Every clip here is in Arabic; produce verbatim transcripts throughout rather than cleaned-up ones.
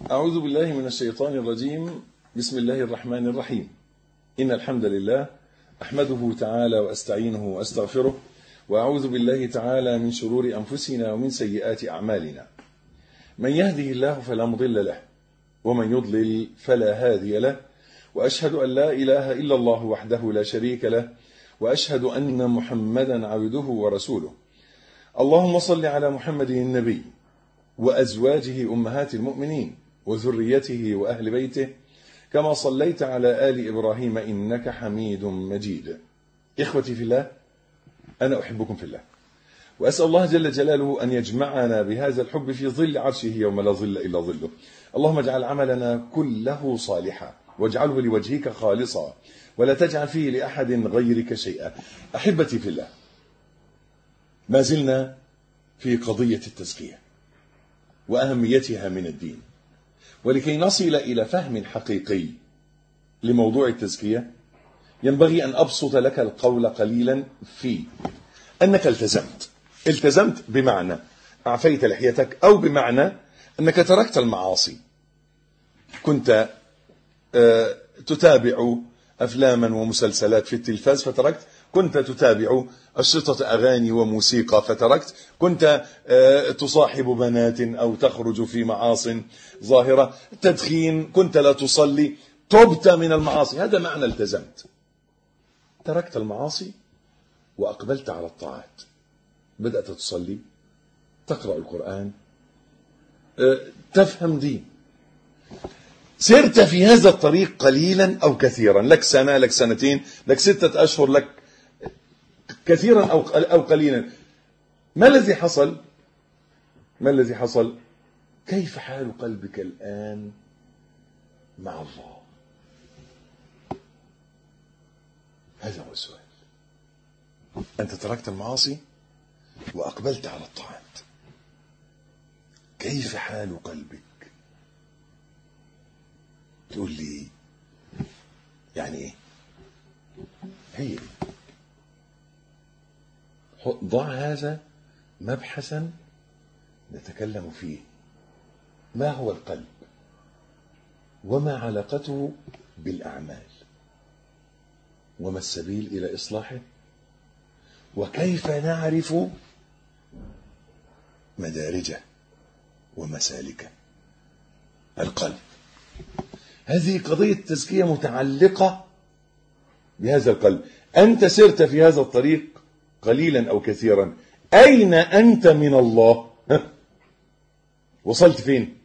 أعوذ بالله من الشيطان الرجيم. بسم الله الرحمن الرحيم. إن الحمد لله أحمده تعالى وأستعينه وأستغفره، وأعوذ بالله تعالى من شرور أنفسنا ومن سيئات أعمالنا. من يهده الله فلا مضل له، ومن يضلل فلا هادي له، وأشهد أن لا إله إلا الله وحده لا شريك له، وأشهد أن محمدا عبده ورسوله. اللهم صل على محمد النبي وأزواجه أمهات المؤمنين وذريته وأهل بيته كما صليت على آل إبراهيم إنك حميد مجيد. إخوتي في الله، أنا أحبكم في الله، وأسأل الله جل جلاله أن يجمعنا بهذا الحب في ظل عرشه يوم لا ظل إلا ظله. اللهم اجعل عملنا كله صالحا، واجعله لوجهك خالصا، ولا تجعل فيه لأحد غيرك شيئا. أحبتي في الله، ما زلنا في قضية التزكية وأهميتها من الدين، ولكي نصل إلى فهم حقيقي لموضوع التزكية ينبغي أن أبسط لك القول قليلا في أنك التزمت. التزمت بمعنى أعفيت لحيتك، أو بمعنى أنك تركت المعاصي. كنت تتابع أفلاما ومسلسلات في التلفاز فتركت، كنت تتابع أشرطة أغاني وموسيقى فتركت، كنت تصاحب بنات أو تخرج في معاص ظاهرة، تدخين، كنت لا تصلي، تبت من المعاصي. هذا معنى التزمت. تركت المعاصي وأقبلت على الطاعات، بدأت تصلي، تقرأ القرآن، تفهم دين. سرت في هذا الطريق قليلا أو كثيرا، لك سنة، لك سنتين، لك ستة أشهر، لك كثيرا أو قليلا. ما الذي حصل؟ ما الذي حصل؟ كيف حال قلبك الآن مع الله؟ هذا هو السؤال. أنت تركت المعاصي وأقبلت على الطاعات، كيف حال قلبك؟ تقول لي يعني ايه؟ هي ضع هذا مبحثا نتكلم فيه. ما هو القلب؟ وما علاقته بالأعمال؟ وما السبيل إلى إصلاحه؟ وكيف نعرف مدارجه ومسالكه؟ القلب. هذه قضية تزكية متعلقة بهذا القلب. أنت سرت في هذا الطريق قليلا أو كثيرا. أين أنت من الله؟ وصلت فين؟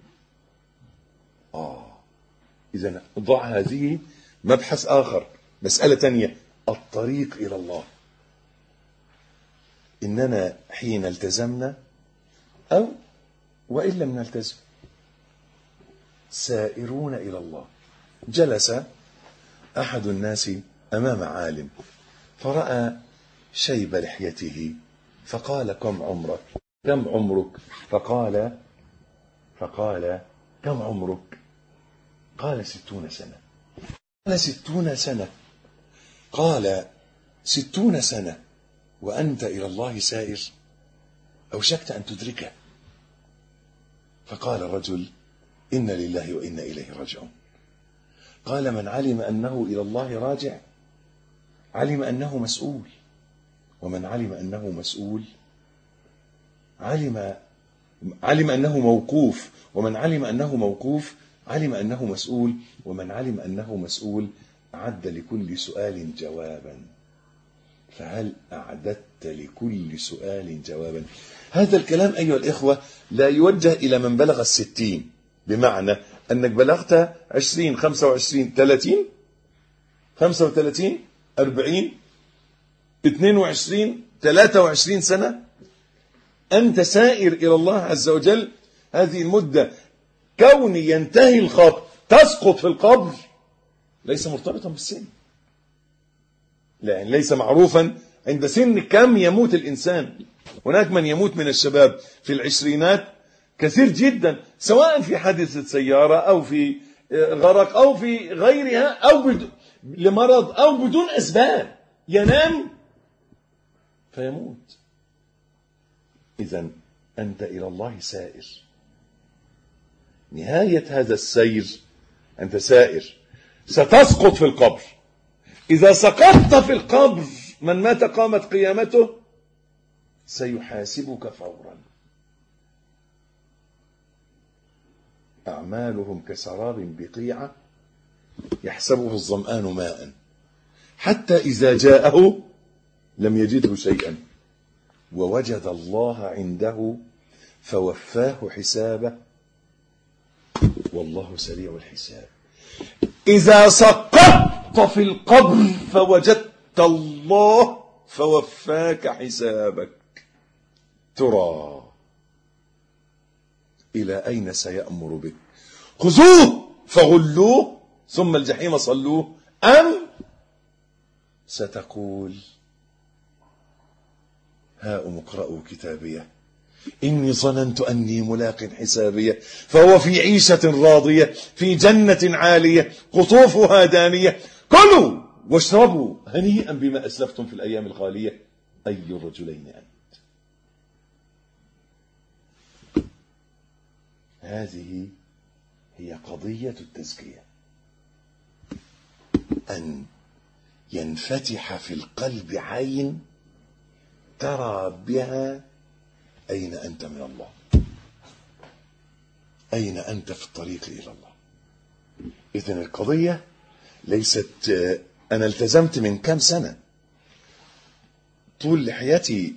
آه إذن ضع هذه مبحث آخر، مسألة تانية، الطريق إلى الله. إننا حين التزمنا أو وإن لم نلتزم سائرون إلى الله. جلس أحد الناس أمام عالم فرأى شيب لحيته فقال: كم عمرك؟ كم عمرك؟ فقال فقال كم عمرك؟ قال: ستون سنة. قال: ستون سنة. قال: ستون سنة وأنت إلى الله سائر؟ أوشكت أن تدركه. فقال الرجل: إن لله وإنا إليه راجعون. قال: من علم أنه إلى الله راجع علم أنه مسؤول، ومن علم أنه مسؤول علم علم أنه موقوف، ومن علم أنه موقوف علم أنه مسؤول، ومن علم أنه مسؤول أعد لكل سؤال جوابا. فهل أعددت لكل سؤال جوابا؟ هذا الكلام أيها الإخوة لا يوجه إلى من بلغ الستين، بمعنى أنك بلغت عشرين، خمسة وعشرين، ثلاثين، خمسة وثلاثين، أربعين، اثنين وعشرين، ثلاثة وعشرين سنة أنت سائر إلى الله عز وجل. هذه المدة كون ينتهي الخط تسقط في القبر ليس مرتبطا بالسن، لأن ليس معروفا عند سن كم يموت الإنسان. هناك من يموت من الشباب في العشرينات كثير جدا، سواء في حادثة سيارة أو في غرق أو في غيرها، أو بد... لمرض أو بدون أسباب، ينام فيموت. إذن أنت إلى الله سائر. نهاية هذا السير أنت سائر، ستسقط في القبر. إذا سقطت في القبر من مات قامت قيامته سيحاسبك فورا. أعمالهم كسراب بقيعة يحسبه الظمآن ماء حتى إذا جاءه لم يجده شيئا ووجد الله عنده فوفاه حسابه والله سريع الحساب. إذا سقطت في القبر فوجدت الله فوفاك حسابك، ترى إلى أين سيأمر بك؟ خذوه فغلوه ثم الجحيم صلوه، أم ستقول هاؤم اقرءوا كتابيه إني ظننت أني ملاق حسابيه فهو في عيشة راضية في جنة عالية قطوفها دانية كلوا واشربوا هنيئا بما أسلفتم في الأيام الخالية أي الرجلين أنت. هذه هي قضية التزكية، أن ينفتح في القلب عين ترى بها أين أنت من الله، أين أنت في الطريق إلى الله. إذن القضية ليست أنا التزمت من كم سنة طول لحياتي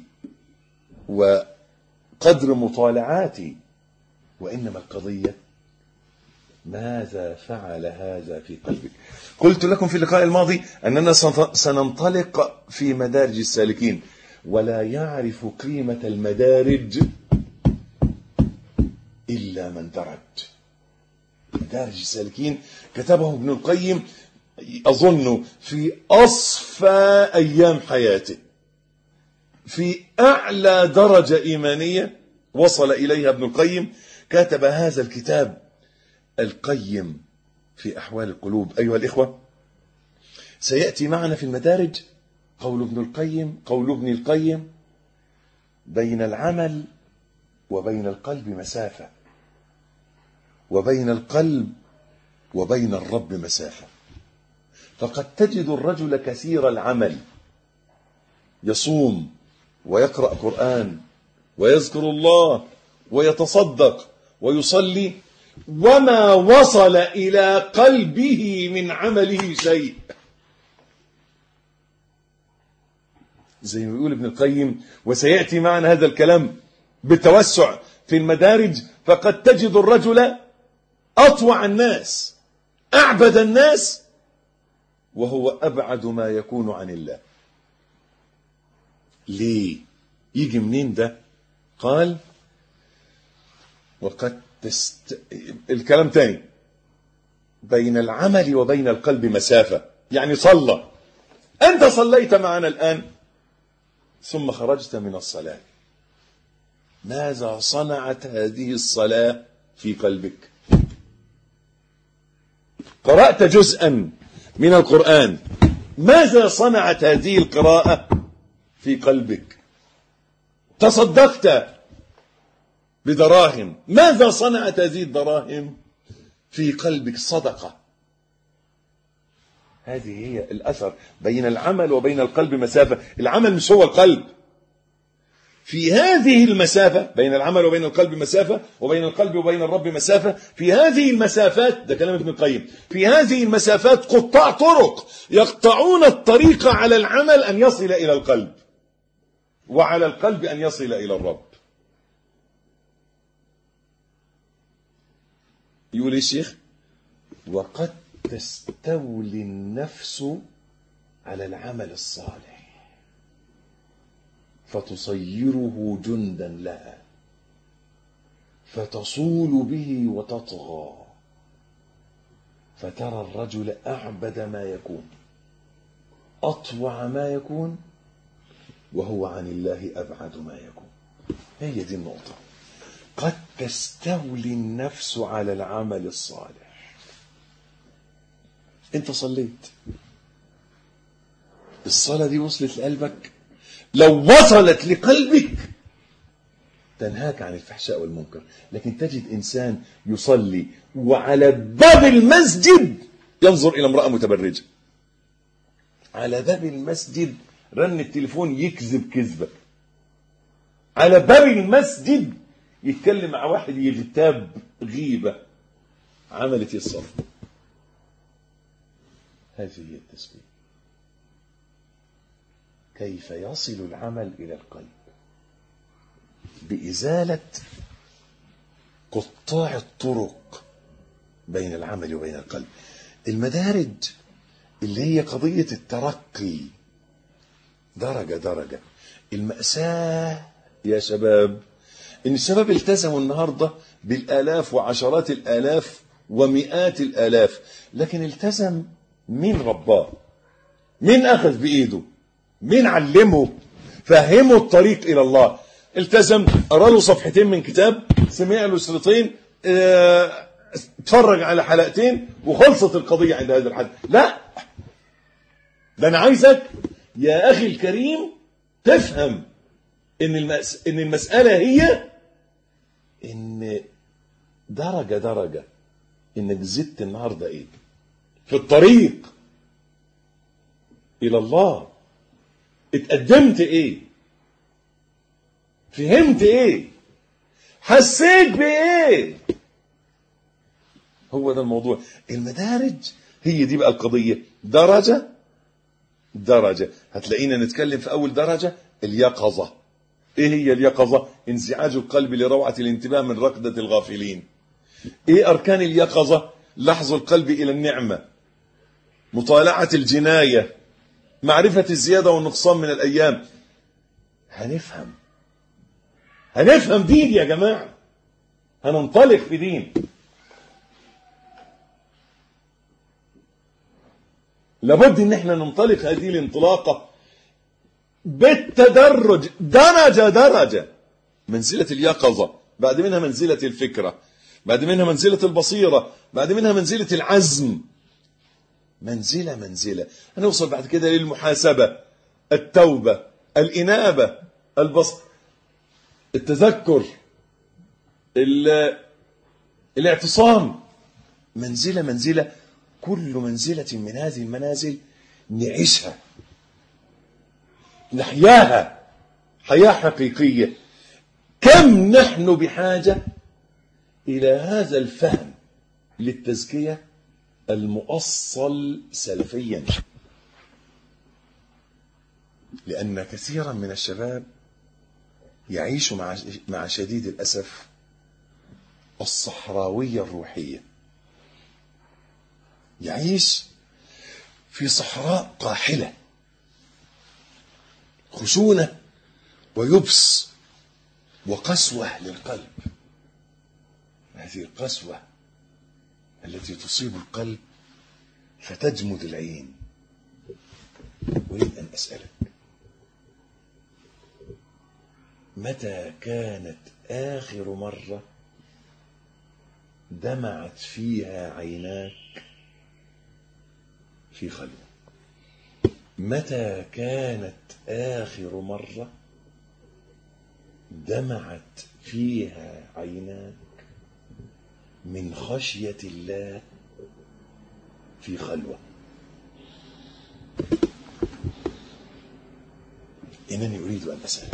وقدر مطالعاتي، وإنما القضية ماذا فعل هذا في قلبك. قلت لكم في اللقاء الماضي أننا سننطلق في مدارج السالكين، ولا يعرف قيمة المدارج إلا من درج. مدارج السالكين كتبه ابن القيم أظن في أصفى أيام حياته، في أعلى درجة إيمانية وصل إليها ابن القيم، كتب هذا الكتاب القيم في أحوال القلوب. أيها الإخوة، سيأتي معنا في المدارج قول ابن القيم قول ابن القيم بين العمل وبين القلب مسافة، وبين القلب وبين الرب مسافة. فقد تجد الرجل كثير العمل يصوم ويقرأ قرآن ويذكر الله ويتصدق ويصلي وما وصل إلى قلبه من عمله شيء. زي ما يقول ابن القيم، وسيأتي معنا هذا الكلام بالتوسع في المدارج، فقد تجد الرجل أطوع الناس أعبد الناس وهو أبعد ما يكون عن الله. ليه؟ يجي منين ده؟ قال وقد تست... الكلام تاني، بين العمل وبين القلب مسافة، يعني صلى، أنت صليت معنا الآن ثم خرجت من الصلاة، ماذا صنعت هذه الصلاة في قلبك؟ قرأت جزءا من القرآن، ماذا صنعت هذه القراءة في قلبك؟ تصدقت بدراهم، ماذا صنعت هذه الدراهم في قلبك؟ صدقة. هذه هي الأثر. بين العمل وبين القلب مسافة. العمل مش هو القلب. في هذه المسافة بين العمل وبين القلب مسافة، وبين القلب وبين الرب مسافة. في هذه المسافات، ده كلام ابن القيم، في هذه المسافات قطاع طرق يقطعون الطريق على العمل أن يصل إلى القلب، وعلى القلب أن يصل إلى الرب. يقول الشيخ وقد تستولي النفس على العمل الصالح فتصيره جندا لها فتصول به وتطغى، فترى الرجل أعبد ما يكون أطوع ما يكون وهو عن الله أبعد ما يكون. هي دي النقطة. قد تستولي النفس على العمل الصالح. انت صليت، الصلاة دي وصلت لقلبك، لو وصلت لقلبك تنهاك عن الفحشاء والمنكر. لكن تجد إنسان يصلي وعلى باب المسجد ينظر إلى امرأة متبرجة، على باب المسجد رن التليفون يكذب كذبة، على باب المسجد يتكلم مع واحد يغتاب غيبة. عملت الصلاة. هذه هي التسبيح. كيف يصل العمل إلى القلب؟ بإزالة قطاع الطرق بين العمل وبين القلب. المدارج اللي هي قضية الترقي درجة درجة. المأساة يا شباب إن الشباب التزموا النهاردة بالآلاف وعشرات الآلاف ومئات الآلاف، لكن التزم مين رباه؟ مين أخذ بإيده؟ مين علمه؟ فهمه الطريق إلى الله. التزم، قرأ له صفحتين من كتاب، سمع له شريطين، اه اتفرج على حلقتين وخلصت القضية عند هذا الحد. لا، ده أنا عايزك يا أخي الكريم تفهم إن, المس... إن المسألة هي إن درجة درجة، إنك زدت النهاردة إيه في الطريق إلى الله، اتقدمت إيه، فهمت إيه، حسيت بإيه. هو ده الموضوع. المدارج هي دي بقى القضية، درجة درجة. هتلاقينا نتكلم في أول درجة اليقظة. إيه هي اليقظة؟ انزعاج القلب لروعة الانتباه من ركضة الغافلين. إيه أركان اليقظة؟ لحظ القلب إلى النعمة، مطالعة الجناية، معرفة الزيادة والنقصان من الأيام. هنفهم هنفهم دين يا جماعة، هننطلق في دين. لابد ان احنا ننطلق هذه الانطلاقة بالتدرج، درجة درجة. منزلة اليقظة، بعد منها منزلة الفكرة، بعد منها منزلة البصيرة، بعد منها منزلة العزم، منزلة منزلة. هنوصل بعد كده للمحاسبة، التوبة، الإنابة، البصر، التذكر، الاعتصام. منزلة منزلة. كل منزلة من هذه المنازل نعيشها، نحياها حياة حقيقية. كم نحن بحاجة إلى هذا الفهم للتزكية المؤصل سلفيا، لأن كثيرا من الشباب يعيش مع مع شديد الأسف الصحراوية الروحية. يعيش في صحراء قاحلة، خشونة ويبس وقسوة للقلب. هذه القسوة التي تصيب القلب فتجمد العين. أريد أن أسألك، متى كانت آخر مرة دمعت فيها عيناك في خلوة؟ متى كانت آخر مرة دمعت فيها عيناك من خشية الله في خلوة؟ إنني أريد أن أسأل.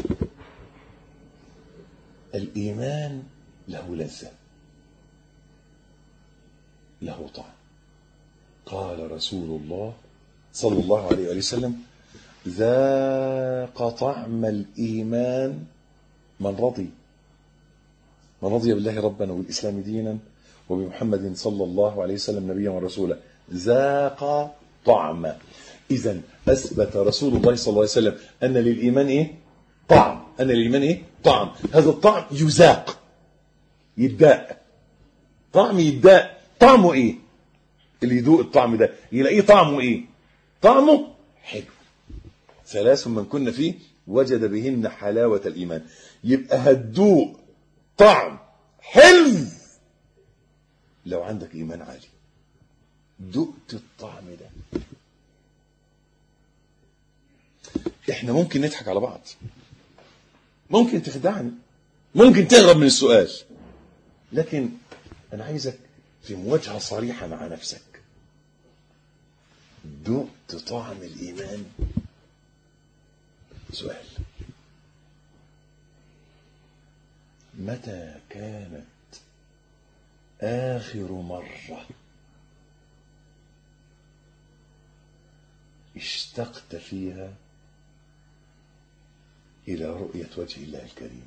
الإيمان له لذة، له طعم. قال رسول الله صلى الله عليه وسلم: ذاق طعم الإيمان من رضي من رضي بالله ربنا وبالإسلام دينا وبمحمد صلى الله عليه وسلم نبيا ورسولا. ذاق طعم. إذن أثبت رسول الله صلى الله عليه وسلم أن للإيمان إيه؟ طعم. أن للإيمان إيه؟ طعم. هذا الطعم يذاق، يداء. طعم يداء. طعمه إيه؟ اللي يدوق الطعم ده يلاقيه طعمه إيه؟ طعمه حلو. ثلاث من كنا فيه وجد بهن حلاوة الإيمان. يبقى هتدوق طعم حلو لو عندك إيمان عالي. دقت الطعم ده. احنا ممكن نضحك على بعض، ممكن تخدعني، ممكن تهرب من السؤال، لكن أنا عايزك في مواجهة صريحة مع نفسك. دقت طعم الإيمان؟ سؤال: متى كانت آخر مرة اشتقت فيها إلى رؤية وجه الله الكريم؟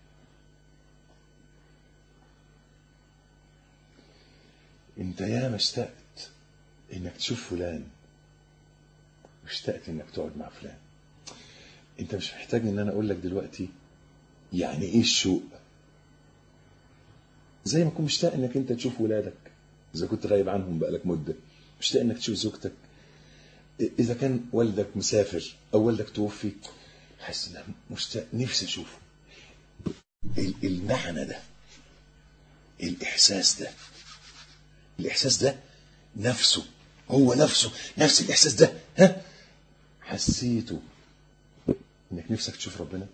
انت ياما اشتقت انك تشوف فلان، واشتقت انك تقعد مع فلان. انت مش محتاج ان انا اقول لك دلوقتي يعني ايه الشوق، زي ما كنت مشتاق انك انت تشوف ولادك اذا كنت غايب عنهم بقالك مده، مشتاق انك تشوف زوجتك اذا كان والدك مسافر او والدك توفي، حاسس ان مشتاق نفسي اشوفه. المعنى ده، الاحساس ده، الاحساس ده نفسه، هو نفسه نفس الاحساس ده، ها حسيته انك نفسك تشوف ربنا،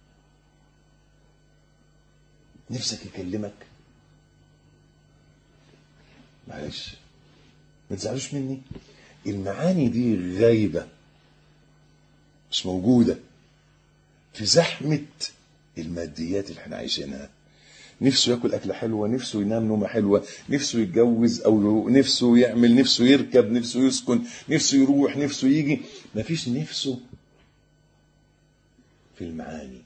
نفسك يكلمك. معلش ما تزعلوش مني، المعاني دي غايبة مش موجودة في زحمة الماديات اللي احنا عايشينها. نفسه ياكل أكلة حلوة، نفسه ينام نومة حلوة، نفسه يتجوز أو نفسه يعمل، نفسه يركب، نفسه يسكن، نفسه يروح، نفسه يجي، مفيش نفسه في المعاني.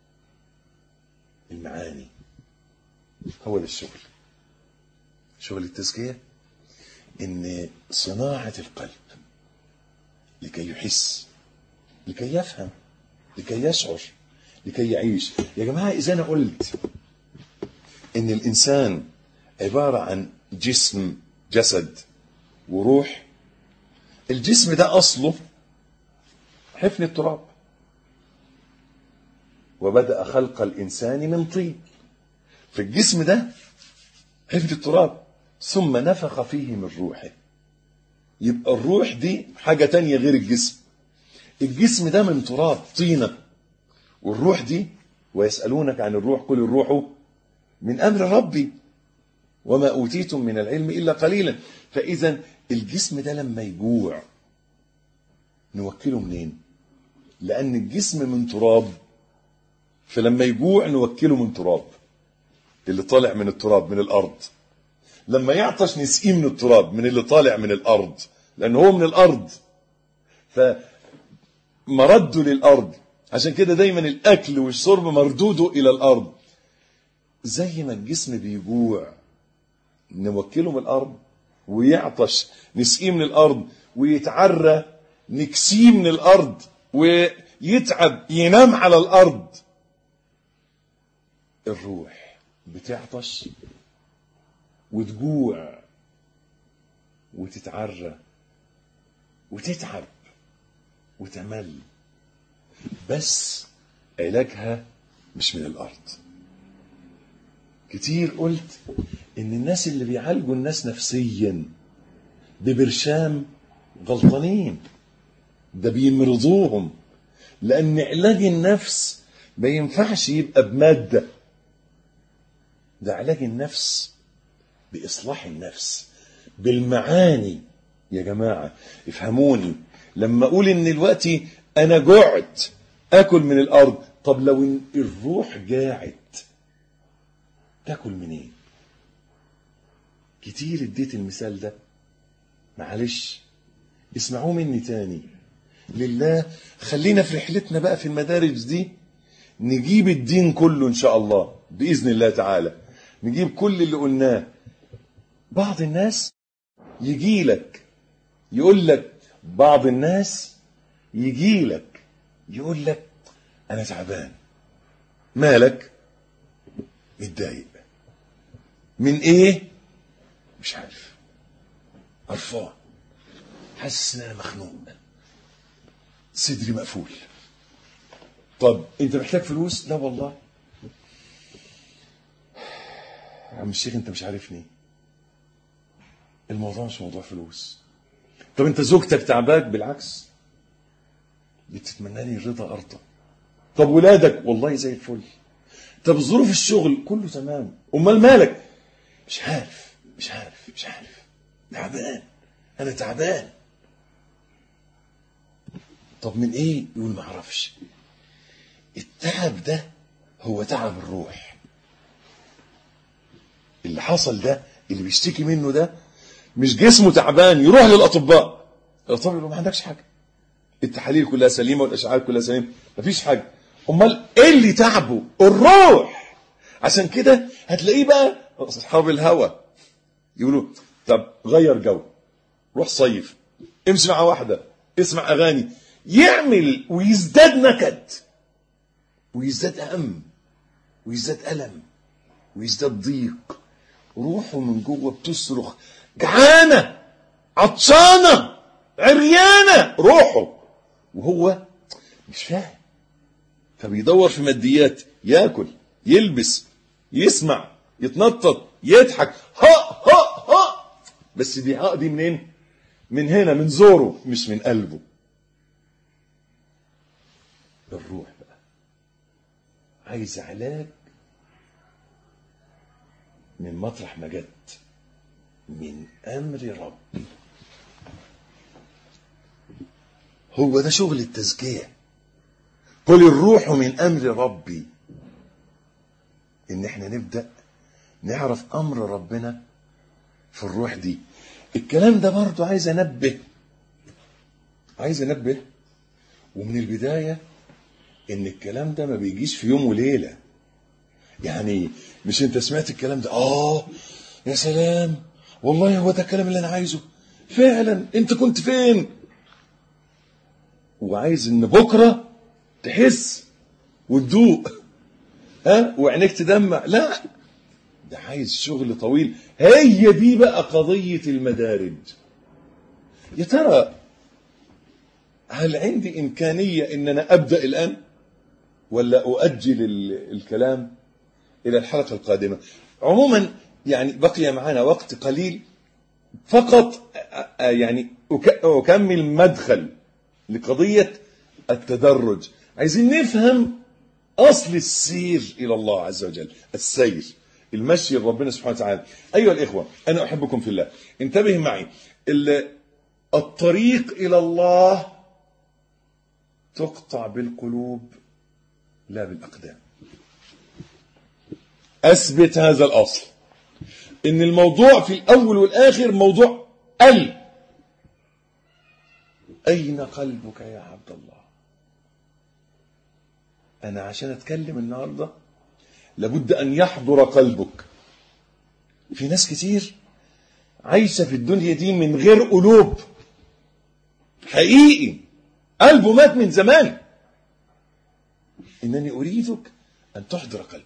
المعاني هو ده الشغل، شغل التزكية، إن صناعة القلب لكي يحس، لكي يفهم، لكي يشعر، لكي يعيش. يا جماعة إذا أنا قلت إن الإنسان عبارة عن جسم، جسد وروح، الجسم ده أصله حفن التراب، وبدأ خلق الإنسان من طين. في الجسم ده حفن التراب، ثم نفخ فيه من روحه. يبقى الروح دي حاجة تانية غير الجسم. الجسم ده من تراب طينة، والروح دي ويسألونك عن الروح قل الروح من أمر ربي وما أوتيتم من العلم إلا قليلا. فإذا الجسم ده لما يجوع نوكله منين؟ لأن الجسم من تراب، فلما يجوع نوكله من تراب اللي طالع من التراب من الأرض. لما يعطش نسقيه من التراب من اللي طالع من الأرض، لأنه هو من الأرض فمرده للأرض. عشان كده دايما الأكل والشرب مردوده إلى الأرض. زي ما الجسم بيجوع نوكله من الأرض، ويعطش نسقيه من الأرض، ويتعرى نكسيه من الأرض، ويتعب ينام على الأرض. الروح بتعطش وتجوع وتتعرى وتتعب وتمل، بس علاجها مش من الأرض. كتير قلت إن الناس اللي بيعالجوا الناس نفسيا ببرشام غلطانين، ده بيمرضوهم، لأن علاج النفس ما ينفعش يبقى بمادة، ده علاج النفس بإصلاح النفس بالمعاني. يا جماعة افهموني، لما أقول إن دلوقتي أنا جعت أكل من الأرض، طب لو الروح جاعت تاكل منين؟ كتير اديت المثال ده، معلش اسمعوه مني تاني لله. خلينا في رحلتنا بقى في المدارج دي نجيب الدين كله إن شاء الله بإذن الله تعالى، نجيب كل اللي قلناه. بعض الناس يجي لك يقول لك، بعض الناس يجي لك يقول لك أنا تعبان. مالك؟ متضايق من إيه؟ مش عارف، قرفان، حاسس إن أنا مخنوق، صدري مقفول. طب أنت محتاج فلوس؟ لا والله يا عم الشيخ أنت مش عارفني، الموضوع مش موضوع فلوس. طب أنت زوجتك تعباك؟ بالعكس بتتمنى لي الرضا أرضى. طب ولادك؟ والله زي الفل. طب ظروف الشغل كله تمام، امال مالك؟ مش عارف مش عارف مش عارف تعبان، انا تعبان. طب من ايه؟ يقول ما اعرفش. التعب ده هو تعب الروح. اللي حصل ده، اللي بيشتكي منه ده، مش جسمه تعبان يروح للاطباء، الاطباء يقولوا ما عندكش حاجه، التحاليل كلها سليمه والاشعاعات كلها سليمه، مفيش حاجه. امال ايه اللي تعبه؟ الروح. عشان كده هتلاقيه بقى اصحاب الهوى يقولوا طب غير جو، روح صيف، امشي مع واحده، اسمع اغاني، يعمل ويزداد نكد ويزداد هم ويزداد الم ويزداد ضيق. روحه من جوه بتصرخ، جعانه، عطشانه، عريانه روحه، وهو مش فاهم. فبيدور في ماديات، ياكل، يلبس، يسمع، يتنطط، يضحك، ها ها ها. بس دي ها دي منين؟ من هنا، من زوره، مش من قلبه. الروح بقى عايز علاج من مطرح ما جت، من امر ربي. هو ده شغل التزكيه. قل الروح من امر ربي. ان احنا نبدا نعرف امر ربنا في الروح دي. الكلام ده برضو عايز انبه عايز انبه ومن البدايه ان الكلام ده ما بيجيش في يوم وليله. يعني مش انت سمعت الكلام ده اه يا سلام والله هو ده الكلام اللي انا عايزه فعلا، انت كنت فين؟ وعايز ان بكره تحس وتدوق ها وعينيك تدمع. لا، ده عايز شغل طويل. هي دي بقى قضيه المدارج. يا ترى هل عندي امكانيه ان انا ابدا الان ولا اؤجل الكلام الى الحلقه القادمه؟ عموما يعني بقي معنا وقت قليل فقط، يعني اكمل مدخل لقضيه التدرج. عايزين نفهم اصل السير الى الله عز وجل، السير، المشي لربنا سبحانه وتعالى. ايها الاخوه، انا احبكم في الله، انتبه معي. الطريق الى الله تقطع بالقلوب لا بالاقدام. اثبت هذا الاصل، ان الموضوع في الاول والاخر موضوع قلب. اين قلبك يا عبد الله؟ انا عشان اتكلم النهارده لابد ان يحضر قلبك. في ناس كتير عايشه في الدنيا دي من غير قلوب، حقيقي قلبه مات من زمان. انني اريدك ان تحضر قلبك.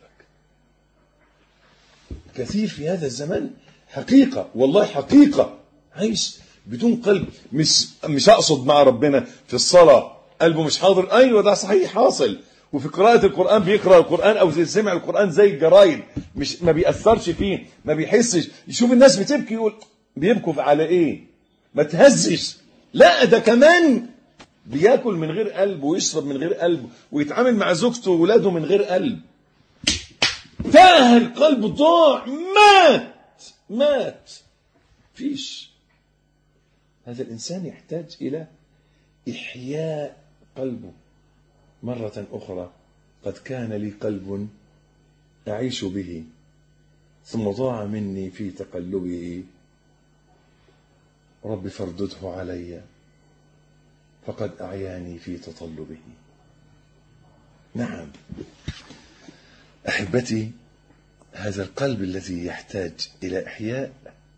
كثير في هذا الزمان حقيقه، والله حقيقه، عايش بدون قلب. مش مش اقصد مع ربنا في الصلاه قلبه مش حاضر، ايوه ده صحيح حاصل، وفي قراءه القران بيقرا القران او سمع القران زي الجرايد، مش ما بيأثرش فيه، ما بيحسش. يشوف الناس بتبكي يقول بيبكوا على ايه؟ ما تهزش. لا، ده كمان بياكل من غير قلب ويشرب من غير قلب ويتعامل مع زوجته وولاده من غير قلب. تاه القلب، ضاع، مات مات فيش. هذا الإنسان يحتاج إلى إحياء قلبه مرة أخرى. قد كان لي قلب أعيش به ثم ضاع مني في تقلبه، رب فاردده علي فقد أعياني في تطلبه. نعم أحبتي، هذا القلب الذي يحتاج إلى إحياء،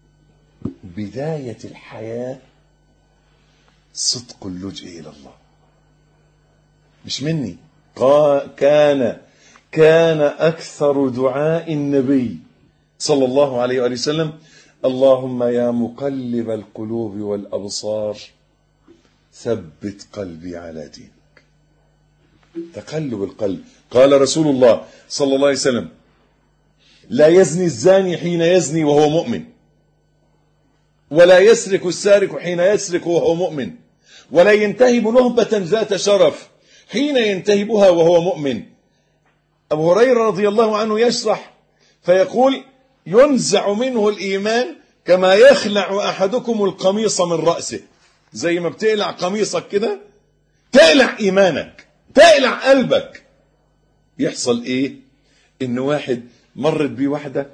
بداية الحياة صدق اللجوء إلى الله. مش مني، كان كان أكثر دعاء النبي صلى الله عليه وآله وسلم اللهم يا مقلب القلوب والأبصار ثبت قلبي على دينك. تقلب القلب. قال رسول الله صلى الله عليه وسلم لا يزني الزاني حين يزني وهو مؤمن، ولا يسرق السارق حين يسرق وهو مؤمن، ولا ينتهب نهبة ذات شرف حين ينتهبها وهو مؤمن. أبو هريرة رضي الله عنه يشرح فيقول ينزع منه الإيمان كما يخلع أحدكم القميص من رأسه. زي ما بتقلع قميصك كده تقلع إيمانك، تقلع قلبك. يحصل إيه؟ إن واحد مرت بيه واحدة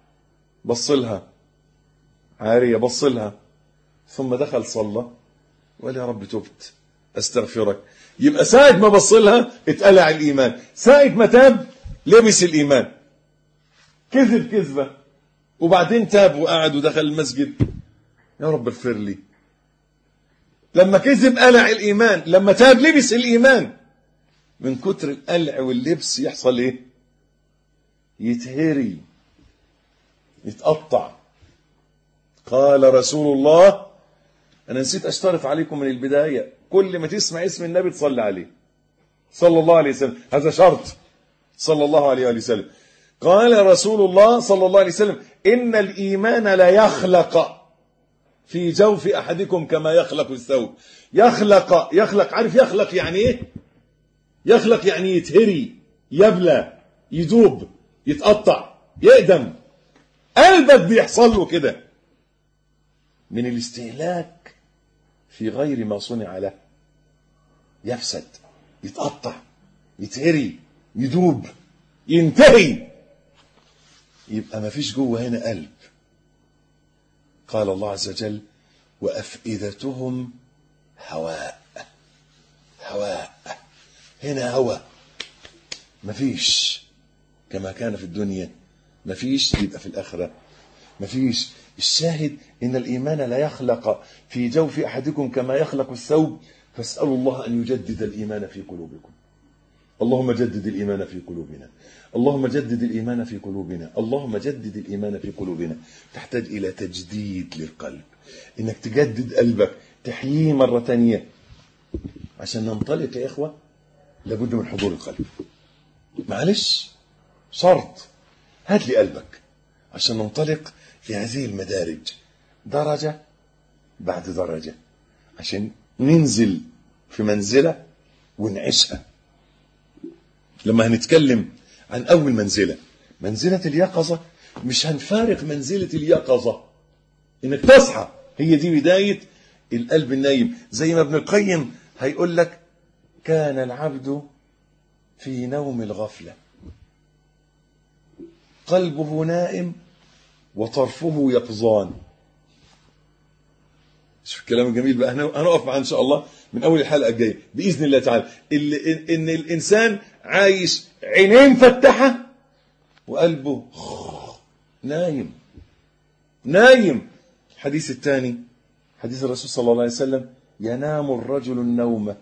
بصلها عارية، بصلها ثم دخل صلى وقال يا رب تبت استغفرك. يبقى ساعة ما بصلها اتقلع الإيمان، ساعة ما تاب لبس الإيمان، كذب كذبة وبعدين تاب وقعد ودخل المسجد يا رب اغفر لي. لما كذب قلع الإيمان، لما تاب لبس الإيمان. من كتر القلع واللبس يحصل ايه؟ يتهري، يتقطع. قال رسول الله، أنا نسيت أشترط عليكم من البداية، كل ما تسمع اسم النبي تصلي عليه صلى الله عليه وسلم، هذا شرط صلى الله عليه وسلم. قال رسول الله صلى الله عليه وسلم إن الإيمان لا يخلق في جوف أحدكم كما يخلق الثوب. يخلق، يخلق عارف يخلق يعني إيه؟ يخلق يعني يتهري، يبلى، يذوب، يتقطع، يقدم. قلبك بيحصل له كده من الاستهلاك في غير ما صنع له، يفسد، يتقطع، يتهري، يذوب، ينتهي. يبقى ما فيش جوه هنا قلب. قال الله عز وجل وأفئدتهم هواء. هواء هنا هوى، ما فيش. كما كان في الدنيا ما فيش، يبقى في الآخرة ما فيش. الشاهد إن الإيمان لا يخلق في جوف أحدكم كما يخلق الثوب، فاسألوا الله أن يجدد الإيمان في قلوبكم. اللهم جدد الإيمان في قلوبنا، اللهم جدد الإيمان في قلوبنا، اللهم جدد الإيمان في قلوبنا. تحتاج إلى تجديد للقلب، إنك تجدد قلبك، تحييه مرة تانية. عشان ننطلق يا إخوة لابد من حضور القلب. معلش شرط، هات لي قلبك عشان ننطلق في هذه المدارج درجة بعد درجة، عشان ننزل في منزلة ونعيشها. لما هنتكلم عن أول منزلة، منزلة اليقظة، مش هنفارق منزلة اليقظة إنك تصحى. هي دي بداية القلب النايم. زي ما ابن القيم هيقول لك كان العبد في نوم الغفلة قلبه نائم وطرفه يقظان. شوف الكلام الجميل بقى. هنقف معاه إن شاء الله من أول الحلقة الجاية بإذن الله تعالى. إن الإنسان عايش عينين فتحة وقلبه نايم نايم. الحديث الثاني حديث الرسول صلى الله عليه وسلم ينام الرجل النوم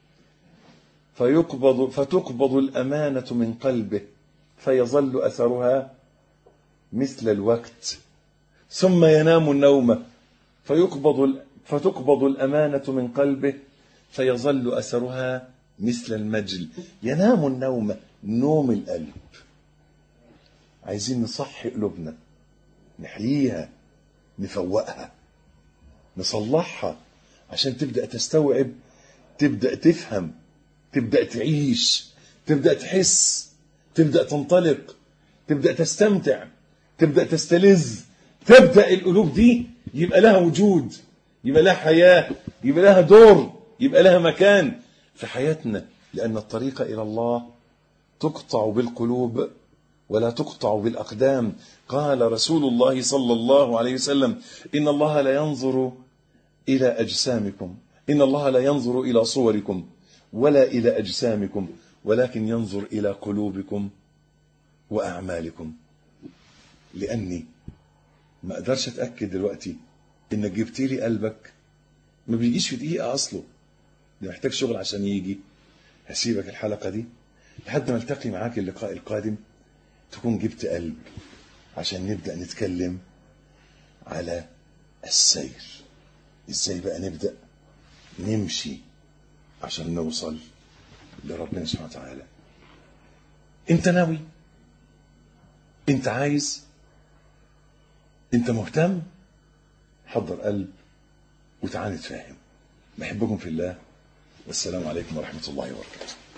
فيقبض فتقبض الأمانة من قلبه فيظل أثرها مثل الوقت، ثم ينام النوم فيقبض فتقبض الأمانة من قلبه فيظل أثرها مثل المجل. ينام النوم، نوم القلب. عايزين نصحي قلوبنا، نحييها، نفوقها، نصلحها عشان تبدأ تستوعب، تبدأ تفهم، تبدأ تعيش، تبدأ تحس، تبدأ تنطلق، تبدأ تستمتع، تبدأ تستلذ. تبدأ القلوب دي يبقى لها وجود، يبقى لها حياة، يبقى لها دور، يبقى لها مكان في حياتنا. لأن الطريق إلى الله تقطع بالقلوب ولا تقطع بالأقدام. قال رسول الله صلى الله عليه وسلم إن الله لا ينظر إلى أجسامكم، إن الله لا ينظر إلى صوركم ولا إلى أجسامكم، ولكن ينظر إلى قلوبكم وأعمالكم. لأني ما أقدرش أتأكد دلوقتي إنك جبت لي قلبك، ما بيجيش في دقيقة أصله، ده محتاج شغل عشان يجي. هسيبك الحلقة دي لحد ما التقي معاك اللقاء القادم تكون جبت قلب، عشان نبدأ نتكلم على السير. إزاي بقى نبدأ نمشي عشان نوصل لربنا سبحانه وتعالى. انت ناوي، انت عايز، انت مهتم، حضر قلب وتعالى نتفاهم. بحبكم في الله، والسلام عليكم ورحمة الله وبركاته.